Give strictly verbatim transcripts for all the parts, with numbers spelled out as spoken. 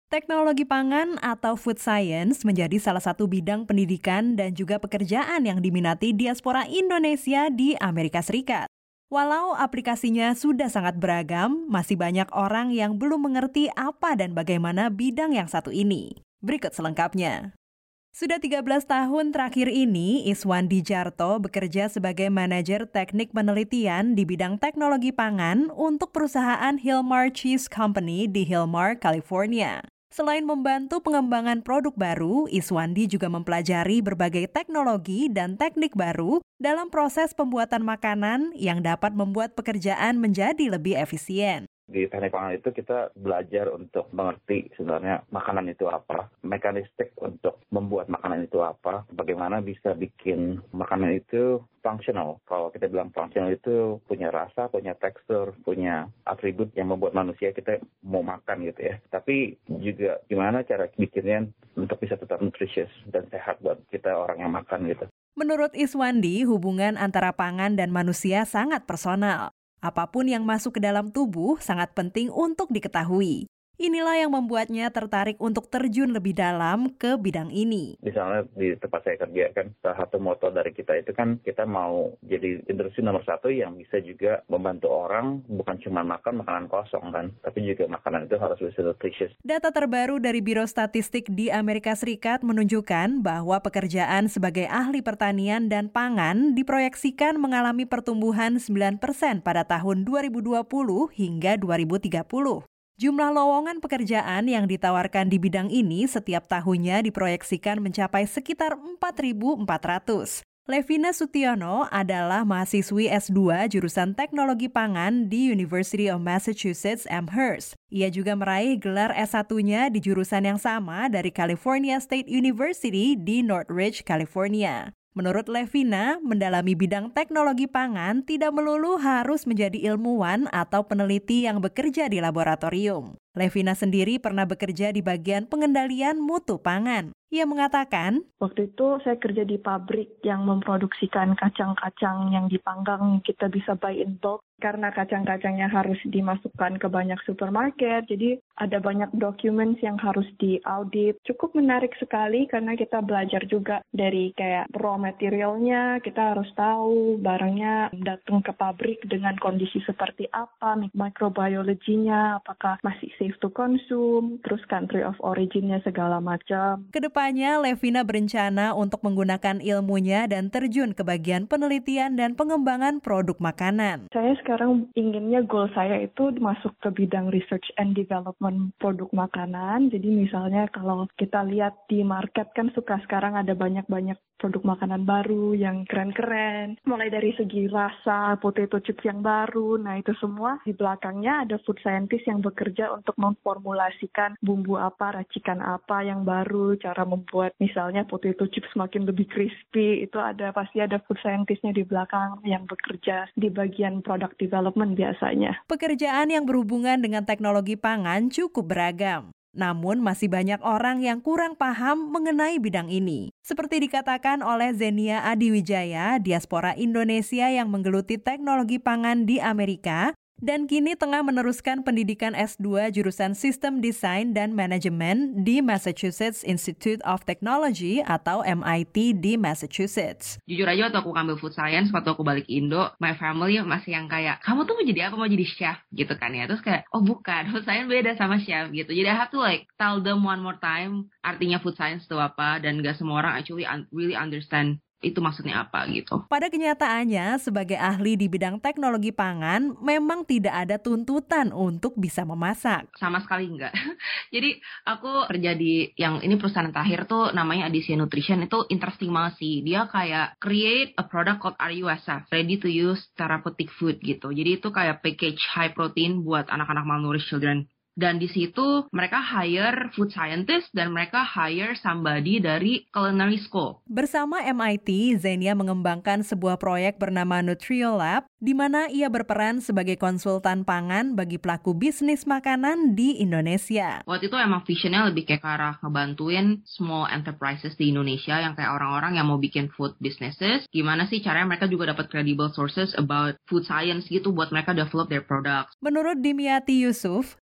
Teknologi pangan atau food science menjadi salah satu bidang pendidikan dan juga pekerjaan yang diminati diaspora Indonesia di Amerika Serikat. Walau aplikasinya sudah sangat beragam, masih banyak orang yang belum mengerti apa dan bagaimana bidang yang satu ini. Berikut selengkapnya. Sudah tiga belas tahun terakhir ini, Iswandi Jarto bekerja sebagai manajer teknik penelitian di bidang teknologi pangan untuk perusahaan Hillmar Cheese Company di Hillmar, California. Selain membantu pengembangan produk baru, Iswandi juga mempelajari berbagai teknologi dan teknik baru dalam proses pembuatan makanan yang dapat membuat pekerjaan menjadi lebih efisien. Di teknik pangan itu kita belajar untuk mengerti sebenarnya makanan itu apa, mekanistik untuk membuat makanan itu apa, bagaimana bisa bikin makanan itu functional. Kalau kita bilang functional itu punya rasa, punya tekstur, punya atribut yang membuat manusia kita mau makan gitu ya. Tapi juga gimana cara bikinnya untuk bisa tetap nutritious dan sehat buat kita orang yang makan gitu. Menurut Iswandi, hubungan antara pangan dan manusia sangat personal. Apapun yang masuk ke dalam tubuh sangat penting untuk diketahui. Inilah yang membuatnya tertarik untuk terjun lebih dalam ke bidang ini. Misalnya di tempat saya kerja kan, salah satu moto dari kita itu kan kita mau jadi industri nomor satu yang bisa juga membantu orang, bukan cuma makan makanan kosong kan, tapi juga makanan itu harus bisa nutritious. Data terbaru dari Biro Statistik di Amerika Serikat menunjukkan bahwa pekerjaan sebagai ahli pertanian dan pangan diproyeksikan mengalami pertumbuhan sembilan persen pada tahun dua ribu dua puluh hingga dua ribu tiga puluh. Jumlah lowongan pekerjaan yang ditawarkan di bidang ini setiap tahunnya diproyeksikan mencapai sekitar empat ribu empat ratus. Levina Sutiono adalah mahasiswi S dua jurusan Teknologi Pangan di University of Massachusetts Amherst. Ia juga meraih gelar S satu-nya di jurusan yang sama dari California State University di Northridge, California. Menurut Levina, mendalami bidang teknologi pangan tidak melulu harus menjadi ilmuwan atau peneliti yang bekerja di laboratorium. Levina sendiri pernah bekerja di bagian pengendalian mutu pangan. Ia mengatakan, waktu itu saya kerja di pabrik yang memproduksikan kacang-kacang yang dipanggang, kita bisa buy in bulk. Karena kacang-kacangnya harus dimasukkan ke banyak supermarket, jadi ada banyak dokumen yang harus diaudit. Cukup menarik sekali karena kita belajar juga dari kayak raw materialnya, kita harus tahu barangnya datang ke pabrik dengan kondisi seperti apa, microbiology-nya, apakah masih safe to consume, terus country of origin-nya segala macam. Kedepannya, Levina berencana untuk menggunakan ilmunya dan terjun ke bagian penelitian dan pengembangan produk makanan. Saya sekarang inginnya goal saya itu masuk ke bidang research and development produk makanan. Jadi misalnya kalau kita lihat di market kan suka sekarang ada banyak-banyak produk makanan baru yang keren-keren. Mulai dari segi rasa, potato chips yang baru, nah itu semua di belakangnya ada food scientist yang bekerja untuk memformulasikan bumbu apa, racikan apa yang baru, cara membuat misalnya potato chips makin lebih crispy. Itu ada pasti ada food scientistnya di belakang yang bekerja di bagian product development biasanya. Pekerjaan yang berhubungan dengan teknologi pangan cukup beragam. Namun masih banyak orang yang kurang paham mengenai bidang ini. Seperti dikatakan oleh Zenia Adiwijaya, diaspora Indonesia yang menggeluti teknologi pangan di Amerika, dan kini tengah meneruskan pendidikan S dua jurusan Sistem Desain dan Manajemen di Massachusetts Institute of Technology atau M I T di Massachusetts. Jujur aja waktu aku ambil food science, waktu aku balik Indo, my family masih yang kayak, kamu tuh mau jadi apa? Mau jadi chef gitu kan ya. Terus kayak, oh bukan, food science beda sama chef gitu. Jadi I have to like tell them one more time artinya food science itu apa, dan gak semua orang actually un- really understand itu maksudnya apa gitu. Pada kenyataannya, sebagai ahli di bidang teknologi pangan, memang tidak ada tuntutan untuk bisa memasak. Sama sekali enggak. Jadi aku kerja di yang ini perusahaan terakhir tuh namanya Adisia Nutrition, itu interesting banget sih. Dia kayak create a product called R U S F, ready to use therapeutic food gitu. Jadi itu kayak package high protein buat anak-anak malnourished children. Dan di situ mereka hire food scientist dan mereka hire somebody dari culinary school. Bersama M I T, Zenia mengembangkan sebuah proyek bernama NutrioLab, di mana ia berperan sebagai konsultan pangan bagi pelaku bisnis makanan di Indonesia. Waktu itu emang visionnya lebih kayak ke arah ngebantuin small enterprises di Indonesia yang kayak orang-orang yang mau bikin food businesses. Gimana sih caranya mereka juga dapat credible sources about food science gitu buat mereka develop their products. Menurut Dimyati Yusuf, Direktur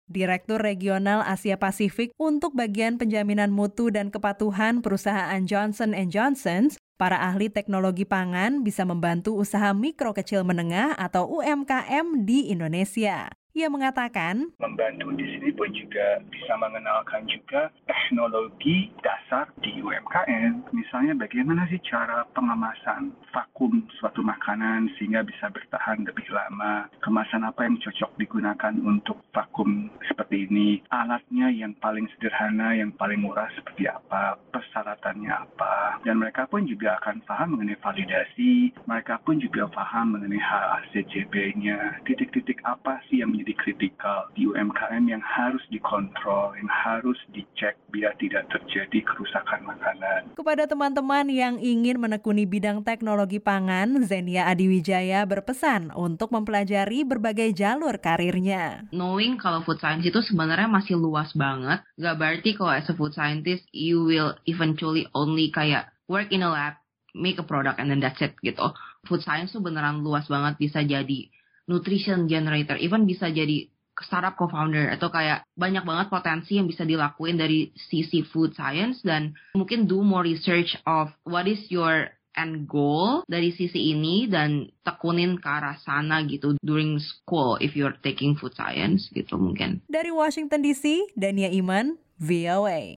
Direktur Regional Asia Pasifik untuk bagian penjaminan mutu dan kepatuhan perusahaan Johnson and Johnson, para ahli teknologi pangan bisa membantu usaha mikro kecil menengah atau U M K M di Indonesia. Ia mengatakan, membantu di sini pun juga bisa mengenalkan juga teknologi dasar di U M K M. Misalnya bagaimana sih cara pengemasan vakum suatu makanan sehingga bisa bertahan lebih lama. Kemasan apa yang cocok digunakan untuk vakum seperti ini. Alatnya yang paling sederhana, yang paling murah seperti apa. Persyaratannya apa. Dan mereka pun juga akan paham mengenai validasi. Mereka pun juga paham mengenai H A C C P-nya. Titik-titik apa sih yang menjadi kritikal di U M K M yang harus dikontrol, yang harus dicek biar tidak terjadi kerusakan makanan. Kepada teman-teman yang ingin menekuni bidang teknologi pangan, Zenia Adiwijaya berpesan untuk mempelajari berbagai jalur karirnya. Knowing kalau food science itu sebenarnya masih luas banget, gak berarti kalau as a food scientist you will eventually only kayak work in a lab, make a product and then that's it gitu. Food science tuh beneran luas banget, bisa jadi nutrition generator, even bisa jadi startup co-founder atau kayak banyak banget potensi yang bisa dilakuin dari sisi food science dan mungkin do more research of what is your end goal dari sisi ini dan tekunin ke arah sana gitu during school if you're taking food science gitu mungkin. Dari Washington D C, Dania Iman, V O A.